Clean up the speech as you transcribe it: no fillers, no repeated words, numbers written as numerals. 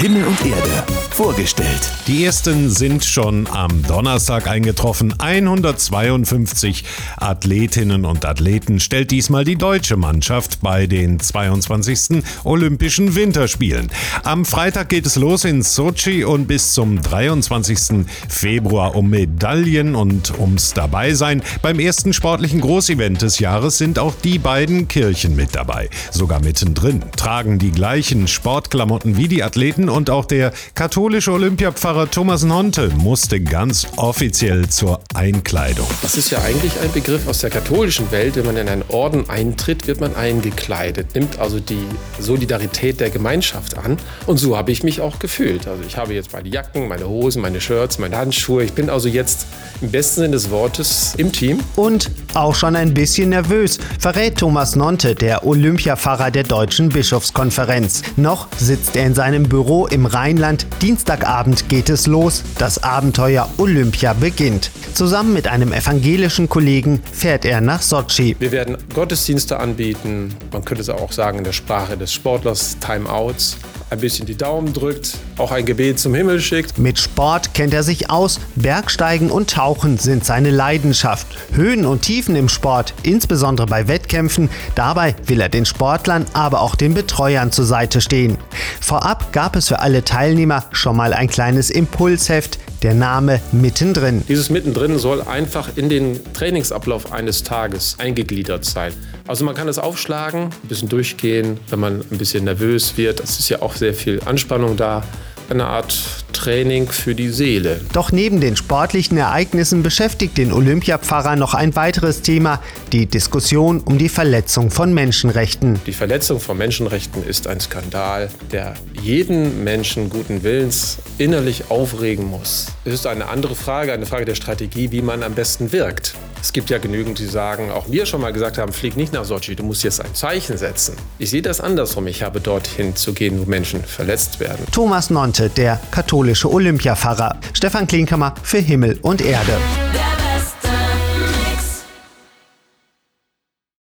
Himmel und Erde vorgestellt. Die ersten sind schon am Donnerstag eingetroffen. 152 Athletinnen und Athleten stellt diesmal die deutsche Mannschaft bei den 22. Olympischen Winterspielen. Am Freitag geht es los in Sotschi und bis zum 23. Februar um Medaillen und ums Dabeisein. Beim ersten sportlichen Großevent des Jahres sind auch die beiden Kirchen mit dabei. Sogar mittendrin tragen die gleichen Sportklamotten wie die Athleten und auch der katholische Olympiapfarrer Thomas Nonte musste ganz offiziell zur Einkleidung. Das ist ja eigentlich ein Begriff aus der katholischen Welt. Wenn man in einen Orden eintritt, wird man eingekleidet, nimmt also die Solidarität der Gemeinschaft an. Und so habe ich mich auch gefühlt. Also ich habe jetzt meine Jacken, meine Hosen, meine Shirts, meine Handschuhe. Ich bin also jetzt im besten Sinne des Wortes im Team. Und auch schon ein bisschen nervös, verrät Thomas Nonte, der Olympiapfarrer der Deutschen Bischofskonferenz. Noch sitzt er in seinem Büro im Rheinland. Dienstagabend geht es los. Das Abenteuer Olympia beginnt. Zusammen mit einem evangelischen Kollegen fährt er nach Sotschi. Wir werden Gottesdienste anbieten. Man könnte es auch sagen in der Sprache des Sportlers, Timeouts. Ein bisschen die Daumen drückt, auch ein Gebet zum Himmel schickt. Mit Sport kennt er sich aus. Bergsteigen und Tauchen sind seine Leidenschaft. Höhen und Tiefen im Sport, insbesondere bei Wettkämpfen. Dabei will er den Sportlern, aber auch den Betreuern zur Seite stehen. Vorab gab es für alle Teilnehmer schon mal ein kleines Impulsheft. Der Name Mittendrin. Dieses Mittendrin soll einfach in den Trainingsablauf eines Tages eingegliedert sein. Also man kann es aufschlagen, ein bisschen durchgehen, wenn man ein bisschen nervös wird. Es ist ja auch sehr viel Anspannung da. Eine Art Training für die Seele. Doch neben den sportlichen Ereignissen beschäftigt den Olympiapfarrer noch ein weiteres Thema, die Diskussion um die Verletzung von Menschenrechten. Die Verletzung von Menschenrechten ist ein Skandal, der jeden Menschen guten Willens innerlich aufregen muss. Es ist eine andere Frage, eine Frage der Strategie, wie man am besten wirkt. Es gibt ja genügend, die sagen, auch wir schon mal gesagt haben, flieg nicht nach Sotschi, du musst jetzt ein Zeichen setzen. Ich sehe das andersrum, ich habe dorthin zu gehen, wo Menschen verletzt werden. Thomas Nonte, der katholische Olympiapfarrer. Stefan Klinkhammer für Himmel und Erde.